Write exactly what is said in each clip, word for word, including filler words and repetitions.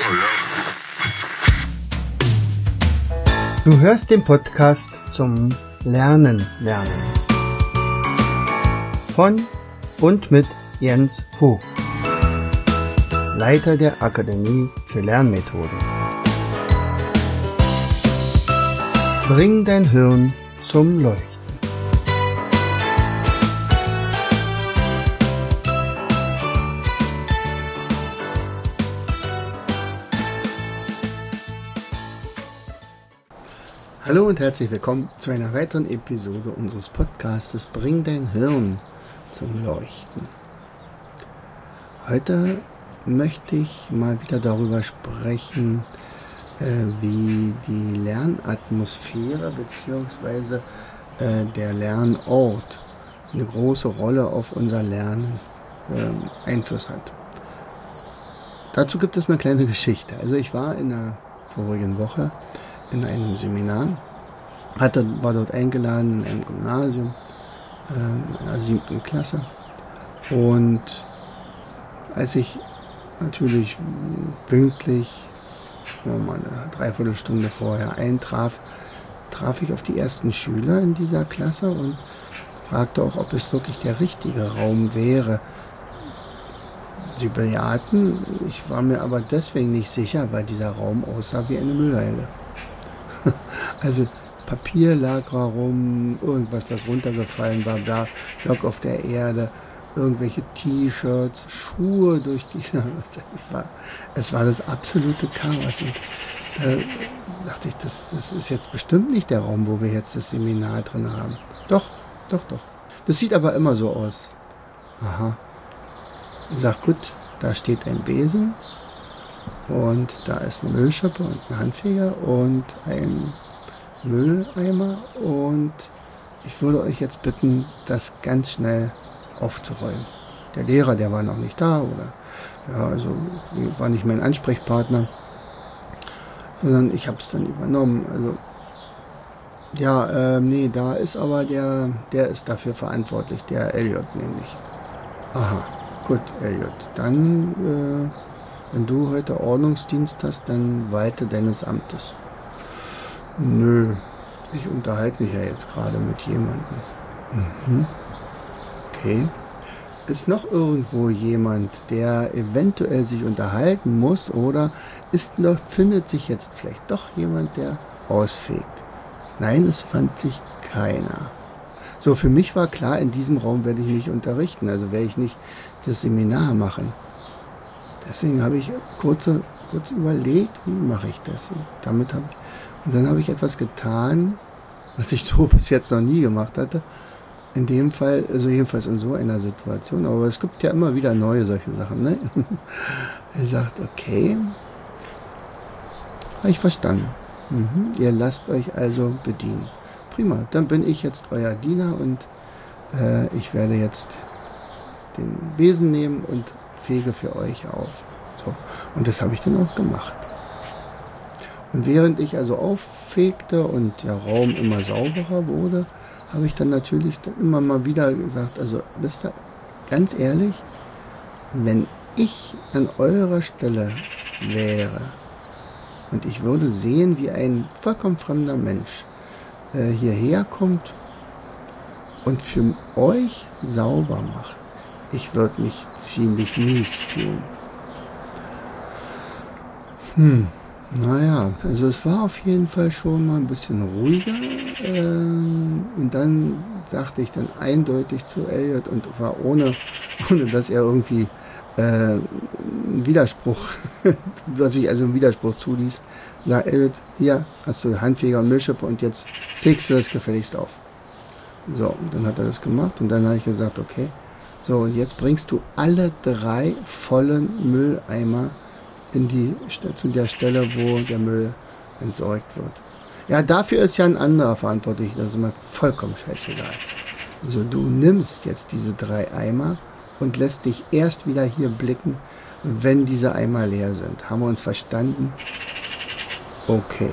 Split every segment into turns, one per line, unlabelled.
Du hörst den Podcast zum Lernen lernen von und mit Jens Vogt, Leiter der Akademie für Lernmethoden. Bring dein Hirn zum Leuchten. Hallo und herzlich willkommen zu einer weiteren Episode unseres Podcastes Bring dein Hirn zum Leuchten. Heute möchte ich mal wieder darüber sprechen, äh, wie die Lernatmosphäre bzw. Äh, der Lernort eine große Rolle auf unser Lernen äh, Einfluss hat. Dazu gibt es eine kleine Geschichte. Also ich war in der vorigen Woche in einem Seminar, hatte, war dort eingeladen in einem Gymnasium, äh, in einer siebten Klasse. Und als ich natürlich pünktlich, mal eine Dreiviertelstunde vorher eintraf, traf ich auf die ersten Schüler in dieser Klasse und fragte auch, ob es wirklich der richtige Raum wäre. Sie bejahten, ich war mir aber deswegen nicht sicher, weil dieser Raum aussah wie eine Müllhalde. Also Papier lag rum, irgendwas, was runtergefallen war, da lag auf der Erde, irgendwelche T-Shirts, Schuhe durch die... Es war, es war das absolute Chaos. Und da dachte ich, das, das ist jetzt bestimmt nicht der Raum, wo wir jetzt das Seminar drin haben. Doch, doch, doch. Das sieht aber immer so aus. Aha. Ich sag, gut, da steht ein Besen. Und da ist eine Müllschippe und ein Handfeger und ein Mülleimer. Und ich würde euch jetzt bitten, das ganz schnell aufzuräumen. Der Lehrer, der war noch nicht da, oder ja, also war nicht mein Ansprechpartner, sondern ich habe es dann übernommen. Also ja, äh, nee, da ist aber der, der ist dafür verantwortlich, der Elliot nämlich. Aha, gut, Elliot, dann... Äh, Wenn du heute Ordnungsdienst hast, dann walte deines Amtes. Nö, ich unterhalte mich ja jetzt gerade mit jemandem. Mhm. Okay. Ist noch irgendwo jemand, der eventuell sich unterhalten muss, oder ist noch, findet sich jetzt vielleicht doch jemand, der ausfegt? Nein, es fand sich keiner. So, für mich war klar, in diesem Raum werde ich nicht unterrichten, also werde ich nicht das Seminar machen. Deswegen habe ich kurz, kurz überlegt, wie mache ich das? Und, damit hab, und dann habe ich etwas getan, was ich so bis jetzt noch nie gemacht hatte. In dem Fall, also jedenfalls in so einer Situation. Aber es gibt ja immer wieder neue solche Sachen. Ne? Er sagt, okay, habe ich verstanden. Mhm. Ihr lasst euch also bedienen. Prima, dann bin ich jetzt euer Diener und äh, ich werde jetzt den Besen nehmen und fege für euch auf. So. Und das habe ich dann auch gemacht. Und während ich also auffegte und der Raum immer sauberer wurde, habe ich dann natürlich dann immer mal wieder gesagt, also wisst ihr, ganz ehrlich, wenn ich an eurer Stelle wäre und ich würde sehen, wie ein vollkommen fremder Mensch äh, hierher kommt und für euch sauber macht, ich würde mich ziemlich mies fühlen. Hm, naja, also es war auf jeden Fall schon mal ein bisschen ruhiger. Ähm, und dann sagte ich dann eindeutig zu Elliot und war ohne, ohne dass er irgendwie äh, einen Widerspruch, dass ich also einen Widerspruch zuließ, ja, Elliot, hier hast du Handfeger und Müllschippe und jetzt fegst du das gefälligst auf. So, und dann hat er das gemacht und dann habe ich gesagt, okay, so, und jetzt bringst du alle drei vollen Mülleimer in die, zu der Stelle, wo der Müll entsorgt wird. Ja, dafür ist ja ein anderer verantwortlich. Das ist mir vollkommen scheißegal. Also du nimmst jetzt diese drei Eimer und lässt dich erst wieder hier blicken, wenn diese Eimer leer sind. Haben wir uns verstanden? Okay.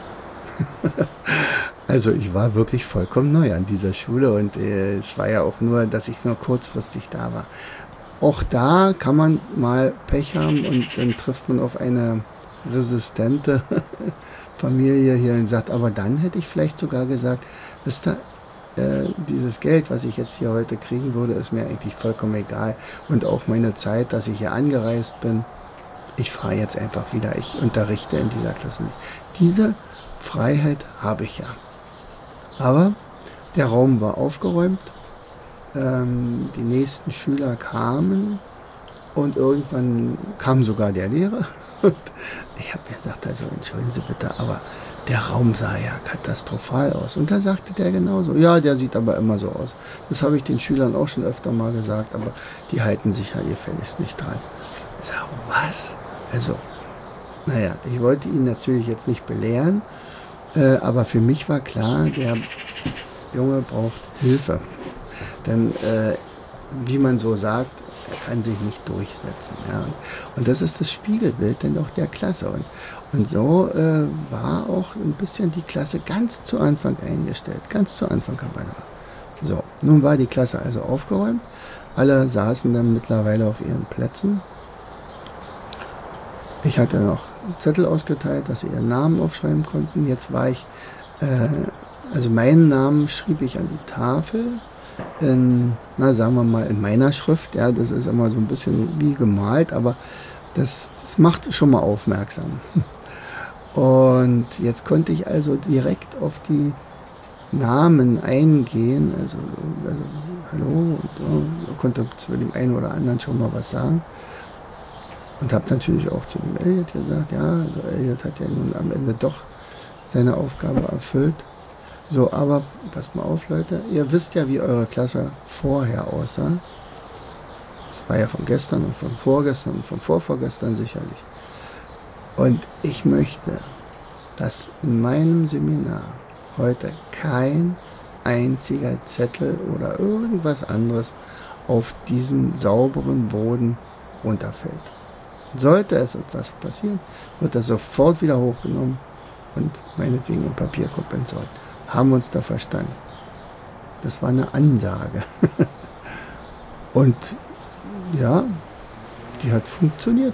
Also ich war wirklich vollkommen neu an dieser Schule und äh, es war ja auch nur, dass ich nur kurzfristig da war. Auch da kann man mal Pech haben und dann trifft man auf eine resistente Familie hier und sagt, aber dann hätte ich vielleicht sogar gesagt, wisst ihr, äh, dieses Geld, was ich jetzt hier heute kriegen würde, ist mir eigentlich vollkommen egal. Und auch meine Zeit, dass ich hier angereist bin, ich fahre jetzt einfach wieder, ich unterrichte in dieser Klasse nicht. Diese Freiheit habe ich ja. Aber der Raum war aufgeräumt, ähm, die nächsten Schüler kamen und irgendwann kam sogar der Lehrer. Und ich habe gesagt, also entschuldigen Sie bitte, aber der Raum sah ja katastrophal aus. Und da sagte der genauso, ja, der sieht aber immer so aus. Das habe ich den Schülern auch schon öfter mal gesagt, aber die halten sich ja gefälligst nicht dran. Ich sage, was? Also, naja, ich wollte ihn natürlich jetzt nicht belehren, äh, aber für mich war klar, der Junge braucht Hilfe. Denn, äh, wie man so sagt, er kann sich nicht durchsetzen. Ja. Und das ist das Spiegelbild denn auch der Klasse. Und, und so äh, war auch ein bisschen die Klasse ganz zu Anfang eingestellt. Ganz zu Anfang, aber noch. So, nun war die Klasse also aufgeräumt. Alle saßen dann mittlerweile auf ihren Plätzen. Ich hatte noch Zettel ausgeteilt, dass sie ihren Namen aufschreiben konnten. Jetzt war ich, äh, also meinen Namen schrieb ich an die Tafel. In, na, sagen wir mal, in meiner Schrift, ja, das ist immer so ein bisschen wie gemalt, aber das, das macht schon mal aufmerksam. Und jetzt konnte ich also direkt auf die Namen eingehen, also, also hallo, und oh, konnte zu dem einen oder anderen schon mal was sagen. Und habe natürlich auch zu dem Elliot gesagt, ja, also Elliot hat ja nun am Ende doch seine Aufgabe erfüllt. So, aber passt mal auf, Leute. Ihr wisst ja, wie eure Klasse vorher aussah. Das war ja von gestern und von vorgestern und von vorvorgestern sicherlich. Und ich möchte, dass in meinem Seminar heute kein einziger Zettel oder irgendwas anderes auf diesen sauberen Boden runterfällt. Sollte es etwas passieren, wird das sofort wieder hochgenommen und meinetwegen im Papierkorb entsorgt. Haben wir uns da verstanden? Das war eine Ansage. Und ja, die hat funktioniert.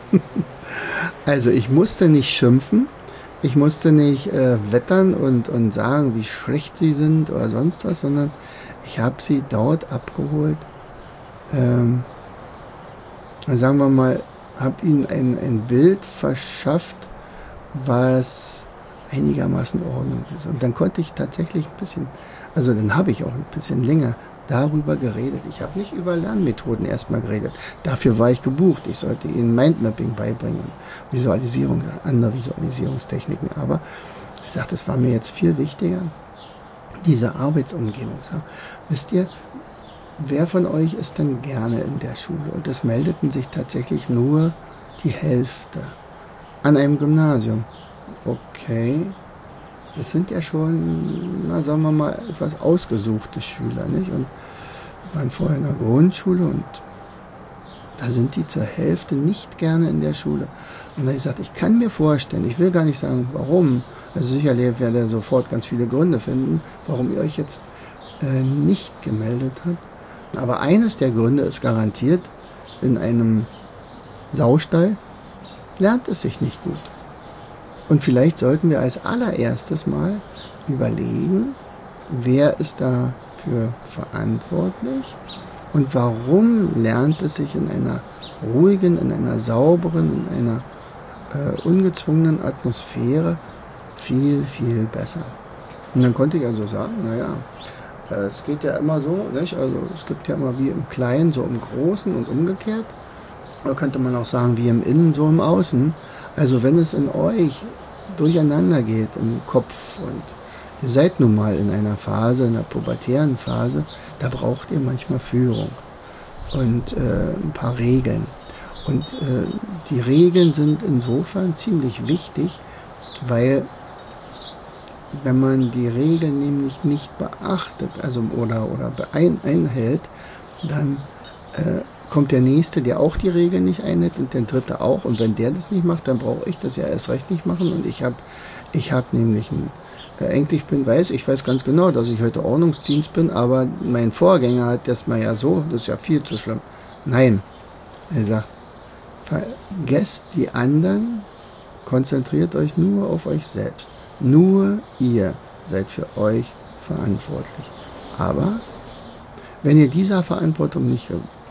Also ich musste nicht schimpfen, ich musste nicht äh, wettern und, und sagen, wie schlecht sie sind oder sonst was, sondern ich habe sie dort abgeholt. Ähm, sagen wir mal, habe ihnen ein, ein Bild verschafft, was einigermaßen in Ordnung ist. Und dann konnte ich tatsächlich ein bisschen, also dann habe ich auch ein bisschen länger darüber geredet. Ich habe nicht über Lernmethoden erstmal geredet. Dafür war ich gebucht. Ich sollte ihnen Mindmapping beibringen, Visualisierung, andere Visualisierungstechniken. Aber ich sagte, es war mir jetzt viel wichtiger, diese Arbeitsumgebung. So, wisst ihr, wer von euch ist denn gerne in der Schule? Und es meldeten sich tatsächlich nur die Hälfte an einem Gymnasium. Okay, das sind ja schon, na, sagen wir mal, etwas ausgesuchte Schüler, nicht? Und waren vorher in der Grundschule und da sind die zur Hälfte nicht gerne in der Schule. Und dann habe ich gesagt, ich kann mir vorstellen, ich will gar nicht sagen, warum, also sicherlich werdet ihr sofort ganz viele Gründe finden, warum ihr euch jetzt äh, nicht gemeldet habt. Aber eines der Gründe ist garantiert, in einem Saustall lernt es sich nicht gut. Und vielleicht sollten wir als allererstes mal überlegen, wer ist dafür verantwortlich und warum lernt es sich in einer ruhigen, in einer sauberen, in einer äh, ungezwungenen Atmosphäre viel, viel besser. Und dann konnte ich also sagen, naja, äh, es geht ja immer so, nicht? Also es gibt ja immer wie im Kleinen, so im Großen und umgekehrt. Oder könnte man auch sagen, wie im Innen, so im Außen. Also wenn es in euch durcheinander geht im Kopf und ihr seid nun mal in einer Phase, in einer pubertären Phase, da braucht ihr manchmal Führung und äh, ein paar Regeln. Und äh, die Regeln sind insofern ziemlich wichtig, weil wenn man die Regeln nämlich nicht beachtet, also oder, oder ein, einhält, dann äh, kommt der Nächste, der auch die Regeln nicht einhält und der Dritte auch. Und wenn der das nicht macht, dann brauche ich das ja erst recht nicht machen. Und ich habe ich hab nämlich ein, äh, eigentlich bin, weiß, ich weiß ganz genau, dass ich heute Ordnungsdienst bin, aber mein Vorgänger hat das mal ja so, das ist ja viel zu schlimm. Nein, er sagt, vergesst die anderen konzentriert euch nur auf euch selbst. Nur ihr seid für euch verantwortlich. Aber wenn ihr dieser Verantwortung nicht,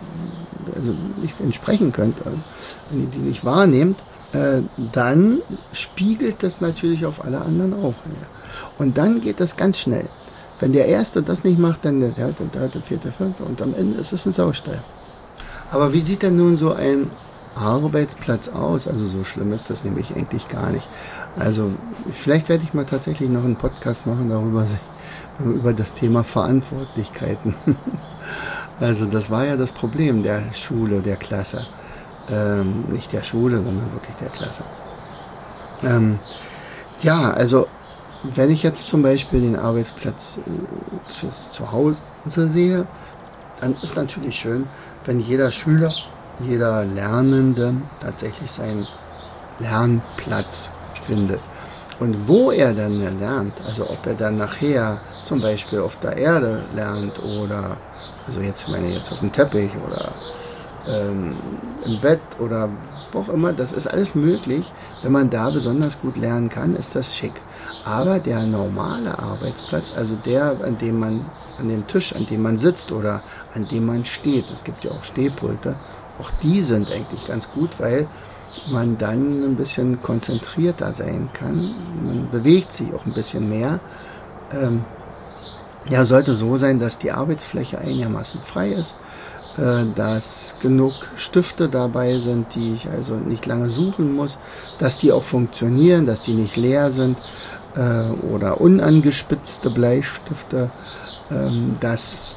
also nicht entsprechen könnt, also wenn ihr die nicht wahrnehmt, äh, dann spiegelt das natürlich auf alle anderen auch. Ja. Und dann geht das ganz schnell. Wenn der Erste das nicht macht, dann der Dritte, der Dritte, Vierte, Fünfte und am Ende ist es ein Saustall. Aber wie sieht denn nun so ein Arbeitsplatz aus? Also so schlimm ist das nämlich eigentlich gar nicht. Also vielleicht werde ich mal tatsächlich noch einen Podcast machen darüber, über das Thema Verantwortlichkeiten. Also das war ja das Problem der Schule, der Klasse. Ähm, nicht der Schule, sondern wirklich der Klasse. Ähm, ja, also wenn ich jetzt zum Beispiel den Arbeitsplatz äh, fürs Zuhause sehe, dann ist natürlich schön, wenn jeder Schüler, jeder Lernende tatsächlich seinen Lernplatz findet. Und wo er dann lernt, also ob er dann nachher zum Beispiel auf der Erde lernt oder, also jetzt meine ich jetzt auf dem Teppich oder ähm, im Bett oder wo auch immer, das ist alles möglich. Wenn man da besonders gut lernen kann, ist das schick. Aber der normale Arbeitsplatz, also der, an dem man, an dem Tisch, an dem man sitzt oder an dem man steht, es gibt ja auch Stehpulte, auch die sind eigentlich ganz gut, weil man dann ein bisschen konzentrierter sein kann. Man bewegt sich auch ein bisschen mehr. Ähm, ja, sollte so sein, dass die Arbeitsfläche einigermaßen frei ist, äh, dass genug Stifte dabei sind, die ich also nicht lange suchen muss, dass die auch funktionieren, dass die nicht leer sind äh, oder unangespitzte Bleistifte, ähm, dass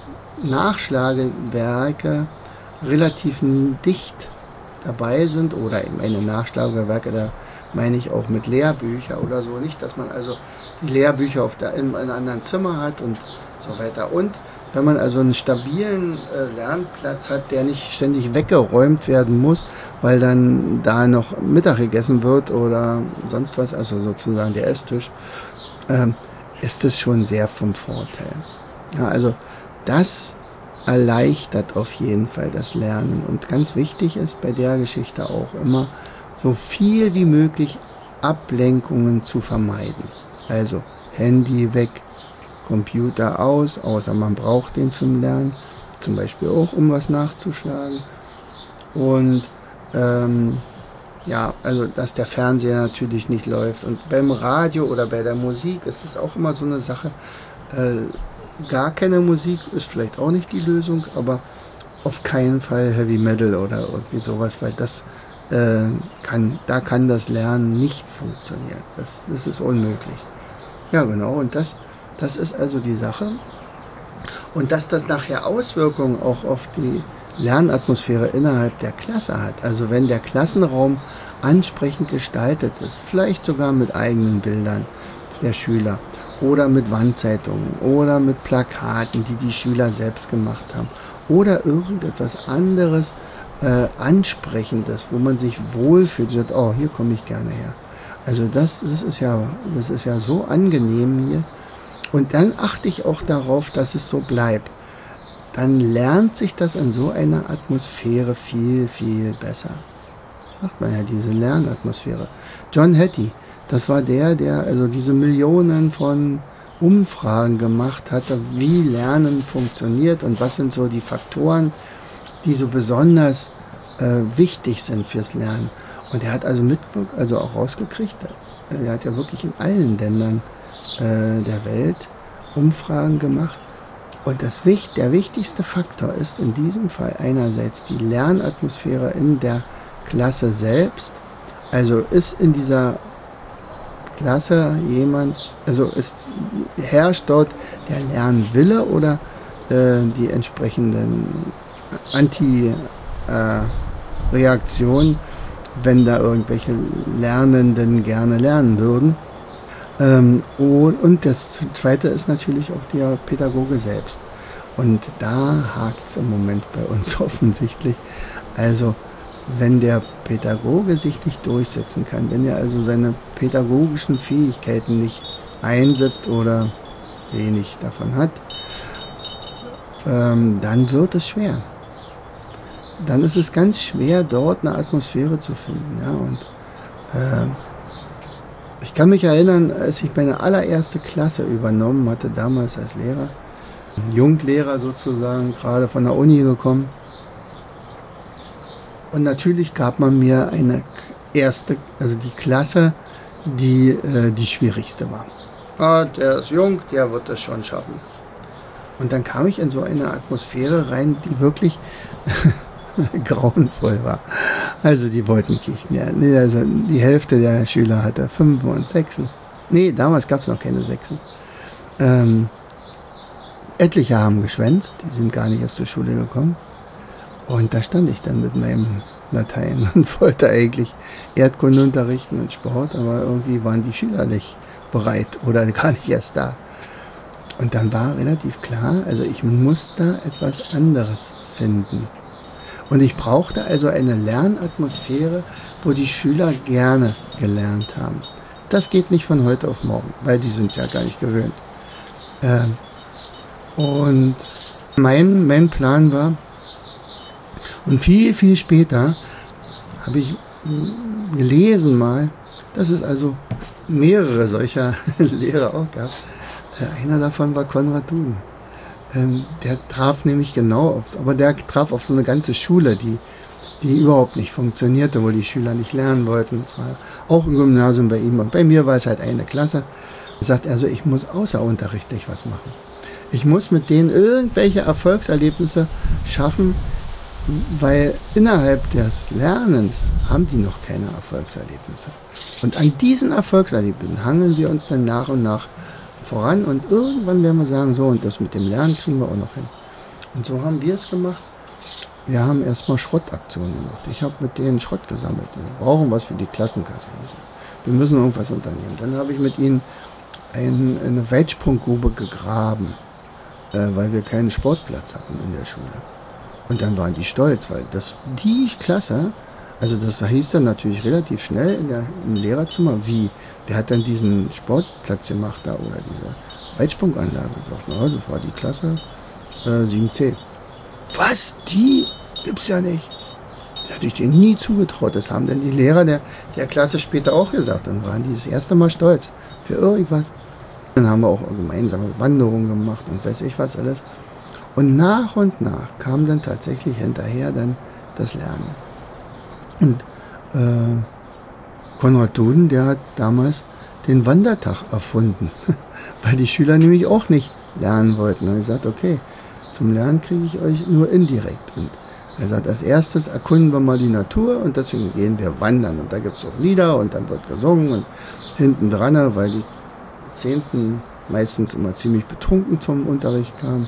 Nachschlagewerke relativ dicht dabei sind oder eben eine Nachschlagewerke, da meine ich auch mit Lehrbücher oder so, nicht, dass man also die Lehrbücher auf der, in einem anderen Zimmer hat und so weiter. Und wenn man also einen stabilen äh, Lernplatz hat, der nicht ständig weggeräumt werden muss, weil dann da noch Mittag gegessen wird oder sonst was, also sozusagen der Esstisch, ähm, ist das schon sehr vom Vorteil. Ja, also das erleichtert auf jeden Fall das Lernen. Und ganz wichtig ist bei der Geschichte auch immer, so viel wie möglich Ablenkungen zu vermeiden. Also Handy weg, Computer aus, außer man braucht den zum Lernen, zum Beispiel auch, um was nachzuschlagen. Und ähm, ja, also dass der Fernseher natürlich nicht läuft. Und beim Radio oder bei der Musik ist das auch immer so eine Sache, äh, gar keine Musik ist vielleicht auch nicht die Lösung, aber auf keinen Fall Heavy Metal oder irgendwie sowas, weil das äh, kann, da kann das Lernen nicht funktionieren. Das, das ist unmöglich. Ja, genau, und das, das ist also die Sache. Und dass das nachher Auswirkungen auch auf die Lernatmosphäre innerhalb der Klasse hat. Also wenn der Klassenraum ansprechend gestaltet ist, vielleicht sogar mit eigenen Bildern der Schüler, oder mit Wandzeitungen oder mit Plakaten, die die Schüler selbst gemacht haben oder irgendetwas anderes äh, Ansprechendes, wo man sich wohlfühlt, sagt, oh, hier komme ich gerne her. Also das, das ist ja, das ist ja so angenehm hier. Und dann achte ich auch darauf, dass es so bleibt. Dann lernt sich das in so einer Atmosphäre viel, viel besser. Macht man ja diese Lernatmosphäre. John Hattie, das war der, der also diese Millionen von Umfragen gemacht hatte, wie Lernen funktioniert und was sind so die Faktoren, die so besonders äh, wichtig sind fürs Lernen. Und er hat also mit, also auch rausgekriegt, er hat ja wirklich in allen Ländern äh, der Welt Umfragen gemacht. Und das, der wichtigste Faktor ist in diesem Fall einerseits die Lernatmosphäre in der Klasse selbst. Also ist in dieser Klasse jemand, also ist, herrscht dort der Lernwille oder äh, die entsprechenden Anti-Reaktionen, äh, wenn da irgendwelche Lernenden gerne lernen würden. Ähm, und, und das Zweite ist natürlich auch der Pädagoge selbst. Und da hakt es im Moment bei uns offensichtlich. Also wenn der Pädagoge sich nicht durchsetzen kann, wenn er also seine pädagogischen Fähigkeiten nicht einsetzt oder wenig davon hat, ähm, dann wird es schwer. Dann ist es ganz schwer, dort eine Atmosphäre zu finden. Ja? Und äh, Ich kann mich erinnern, als ich meine allererste Klasse übernommen hatte, damals als Lehrer, Junglehrer sozusagen, gerade von der Uni gekommen. Und natürlich gab man mir eine erste, also die Klasse, die äh, die schwierigste war. Ah, der ist jung, der wird das schon schaffen. Und dann kam ich in so eine Atmosphäre rein, die wirklich grauenvoll war. Also die wollten nicht mehr. Nee, also die Hälfte der Schüler hatte Fünfen und Sechsen. Nee, damals gab es noch keine Sechsen. Ähm, etliche haben geschwänzt, die sind gar nicht erst zur Schule gekommen. Und da stand ich dann mit meinem Latein und wollte eigentlich Erdkunde unterrichten und Sport, aber irgendwie waren die Schüler nicht bereit oder gar nicht erst da. Und dann war relativ klar, also ich muss da etwas anderes finden. Und ich brauchte also eine Lernatmosphäre, wo die Schüler gerne gelernt haben. Das geht nicht von heute auf morgen, weil die sind es ja gar nicht gewöhnt. Ähm, und mein, mein Plan war, und viel, viel später habe ich gelesen mal, dass es also mehrere solcher Lehrer auch gab. Einer davon war Konrad Duden. Ähm, der traf nämlich genau aufs, aber der traf auf so eine ganze Schule, die, die überhaupt nicht funktionierte, wo die Schüler nicht lernen wollten. Es war auch ein Gymnasium bei ihm und bei mir war es halt eine Klasse. Er sagt also, ich muss außerunterrichtlich was machen. Ich muss mit denen irgendwelche Erfolgserlebnisse schaffen, weil innerhalb des Lernens haben die noch keine Erfolgserlebnisse. Und an diesen Erfolgserlebnissen hangeln wir uns dann nach und nach voran und irgendwann werden wir sagen, so, und das mit dem Lernen kriegen wir auch noch hin. Und so haben wir es gemacht. Wir haben erstmal Schrottaktionen gemacht. Ich habe mit denen Schrott gesammelt. Wir brauchen was für die Klassenkasse. Wir müssen irgendwas unternehmen. Dann habe ich mit ihnen ein, eine Weitsprunggrube gegraben, äh, weil wir keinen Sportplatz hatten in der Schule. Und dann waren die stolz, weil das die Klasse, also das hieß dann natürlich relativ schnell in der, im Lehrerzimmer, wie, der hat dann diesen Sportplatz gemacht da oder diese Weitsprunganlage gesagt, na, das war die Klasse äh, sieben C. Was? Die gibt's ja nicht. Das hätte ich denen nie zugetraut. Das haben dann die Lehrer der, der Klasse später auch gesagt. Dann waren die das erste Mal stolz für irgendwas. Dann haben wir auch gemeinsame Wanderungen gemacht und weiß ich was alles. Und nach und nach kam dann tatsächlich hinterher dann das Lernen. Und äh, Konrad Duden, der hat damals den Wandertag erfunden, weil die Schüler nämlich auch nicht lernen wollten. Und er sagt, okay, zum Lernen kriege ich euch nur indirekt. Und er sagt, als erstes erkunden wir mal die Natur und deswegen gehen wir wandern. Und da gibt es auch Lieder und dann wird gesungen und hinten dran, weil die Zehnten meistens immer ziemlich betrunken zum Unterricht kamen,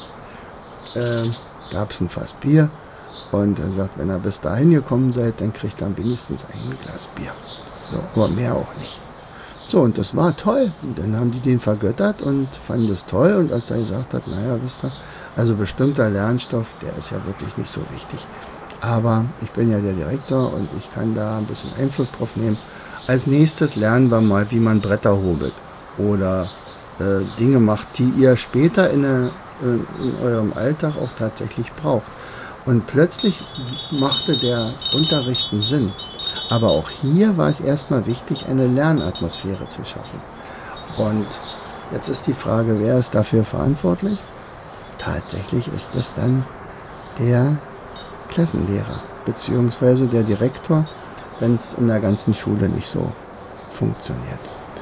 äh, gab es ein Fass Bier. Und er sagt, wenn ihr bis dahin gekommen seid, dann kriegt ihr wenigstens ein Glas Bier. So, aber mehr auch nicht. So, und das war toll. Und dann haben die den vergöttert und fanden das toll. Und als er gesagt hat, naja, wisst ihr, also bestimmter Lernstoff, der ist ja wirklich nicht so wichtig. Aber ich bin ja der Direktor und ich kann da ein bisschen Einfluss drauf nehmen. Als nächstes lernen wir mal, wie man Bretter hobelt. Oder äh, Dinge macht, die ihr später in, eine, in eurem Alltag auch tatsächlich braucht. Und plötzlich machte der Unterricht einen Sinn. Aber auch hier war es erstmal wichtig, eine Lernatmosphäre zu schaffen. Und jetzt ist die Frage, wer ist dafür verantwortlich? Tatsächlich ist es dann der Klassenlehrer, beziehungsweise der Direktor, wenn es in der ganzen Schule nicht so funktioniert.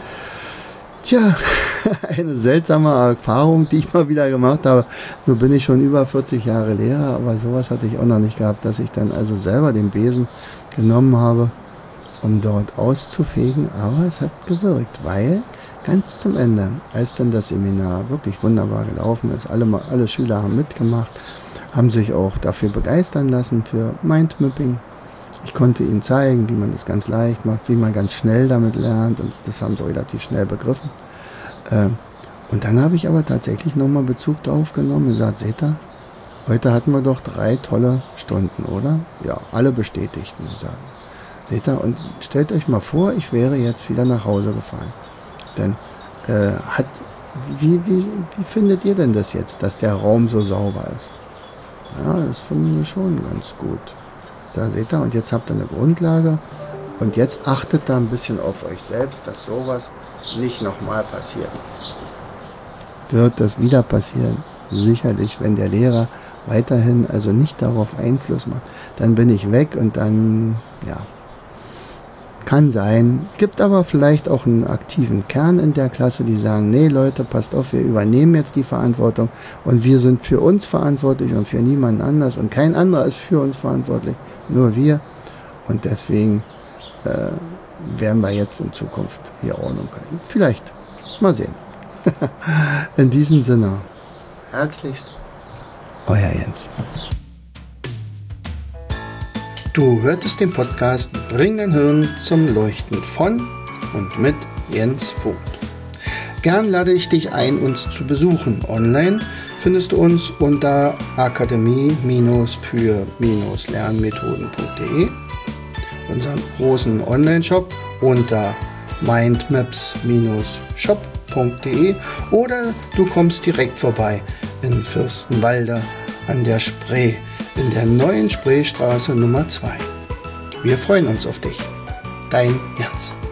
Tja, eine seltsame Erfahrung, die ich mal wieder gemacht habe. Nun bin ich schon über vierzig Jahre Lehrer, aber sowas hatte ich auch noch nicht gehabt, dass ich dann also selber den Besen genommen habe, um dort auszufegen. Aber es hat gewirkt, weil ganz zum Ende, als dann das Seminar wirklich wunderbar gelaufen ist, alle, alle Schüler haben mitgemacht, haben sich auch dafür begeistern lassen für Mindmapping. Ich konnte ihnen zeigen, wie man das ganz leicht macht, wie man ganz schnell damit lernt und das haben sie relativ schnell begriffen. Und dann habe ich aber tatsächlich nochmal Bezug darauf genommen und gesagt, seht ihr, heute hatten wir doch drei tolle Stunden, oder? Ja, alle bestätigten, sagen. Seht ihr, und stellt euch mal vor, ich wäre jetzt wieder nach Hause gefahren. Denn äh, hat, wie, wie, wie findet ihr denn das jetzt, dass der Raum so sauber ist? Ja, das finden wir schon ganz gut. Da seht ihr, und jetzt habt ihr eine Grundlage, Und jetzt achtet da ein bisschen auf euch selbst, dass sowas nicht nochmal passiert. Wird das wieder passieren? Sicherlich, wenn der Lehrer weiterhin also nicht darauf Einfluss macht, dann bin ich weg und dann, ja, kann sein. Gibt aber vielleicht auch einen aktiven Kern in der Klasse, die sagen, nee Leute, passt auf, wir übernehmen jetzt die Verantwortung und wir sind für uns verantwortlich und für niemanden anders und kein anderer ist für uns verantwortlich, nur wir. Und deswegen äh, werden wir jetzt in Zukunft hier Ordnung halten. Vielleicht. Mal sehen. In diesem Sinne, herzlichst, euer Jens. Du hörtest den Podcast Bring dein Hirn zum Leuchten von und mit Jens Vogt. Gern lade ich dich ein, uns zu besuchen. Online findest du uns unter akademie für lernmethoden punkt de, unseren großen Online-Shop unter mindmaps shop punkt de oder du kommst direkt vorbei in Fürstenwalde an der Spree, in der neuen Spreestraße Nummer zwei. Wir freuen uns auf dich. Dein Jens.